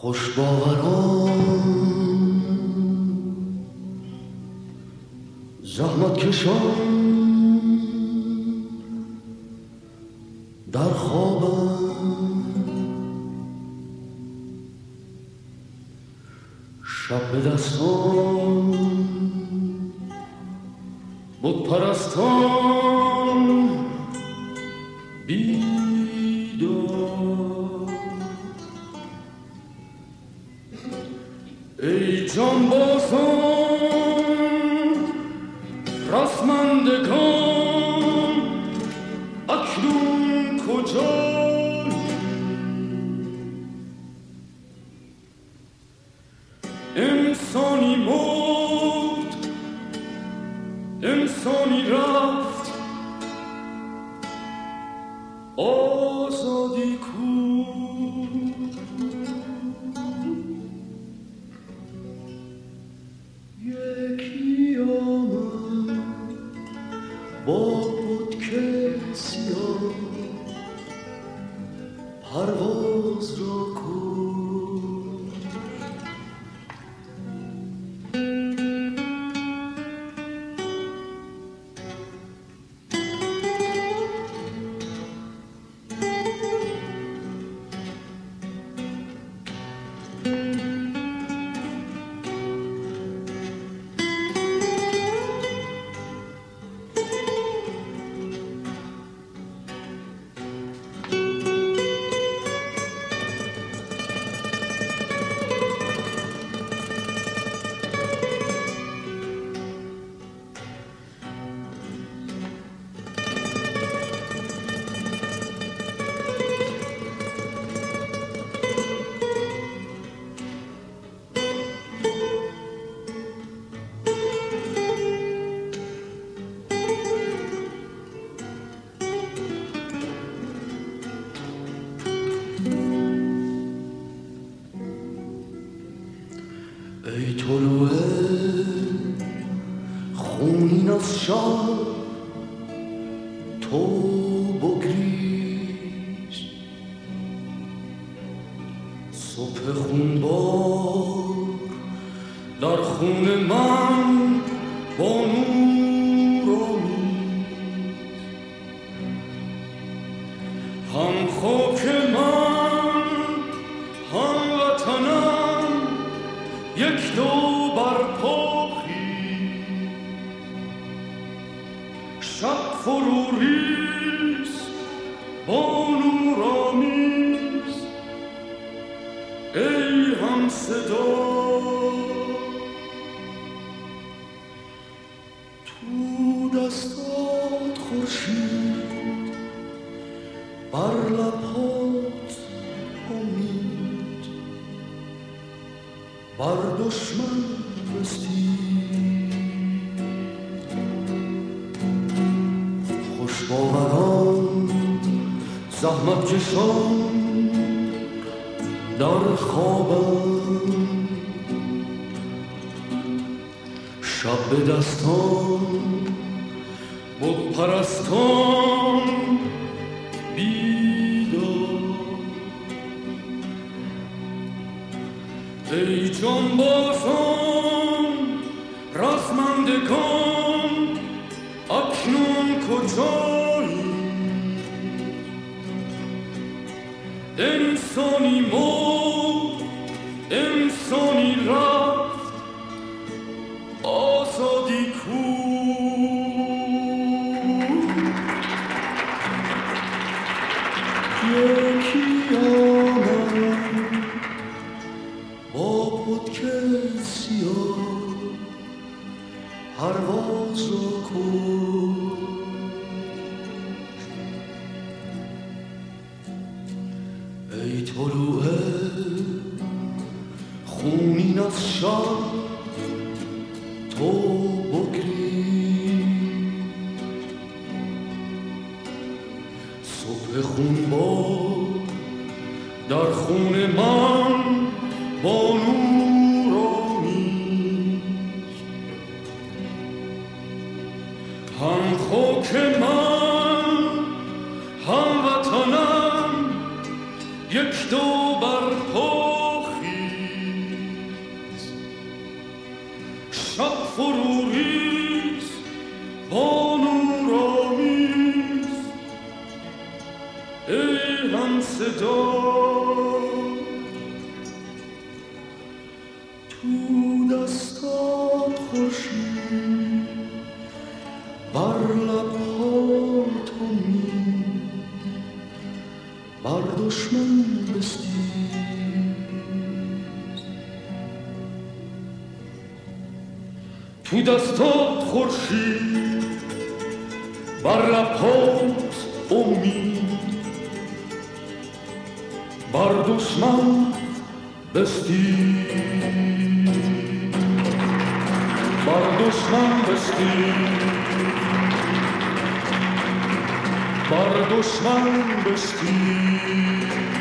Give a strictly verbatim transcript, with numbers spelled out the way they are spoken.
خوش باوران زحمت کشان در خوابم، شب به دستان بت پرستان بیدار. ای جانبازان رسمندگان اکنون کجایی؟ انسانی مرد انسانی رفت، آزادی کو؟ یکی آمد با بتک سیاه پرواز را کو. ای طلوع خونین از شب تو بگریز، صبح خونبار در خون من با نور آمیز. هم خاک من هم وطنم یک دو بر پاخی، شب فرو ریز با نور آمیز. ای هم صدا تو دستات خورشید، بر لبات امید، بر دشمن رسید. خوش باوران زحمت کشان در خوابم، شب به دستان بت پرستان بیدار. ای جانبازان رسمندگان اکنون کجایی؟ انسانی مرد انسانی رفت، آزادی کو؟ یکی آمد با پتک سیاه پرواز را کن. ای طلوع خونین از شب تو بگریز، صبح خونبار در خون من با نور آمیز. هم خاک من هم وطنم یک دو بر پاخی، صدا تو دستات خورشید بر لب‌هات امید بر دشمن بستید تو دستات خورشید بر لب‌هات امید بر دشمن بستید بر دشمن بستید بر دشمن بستید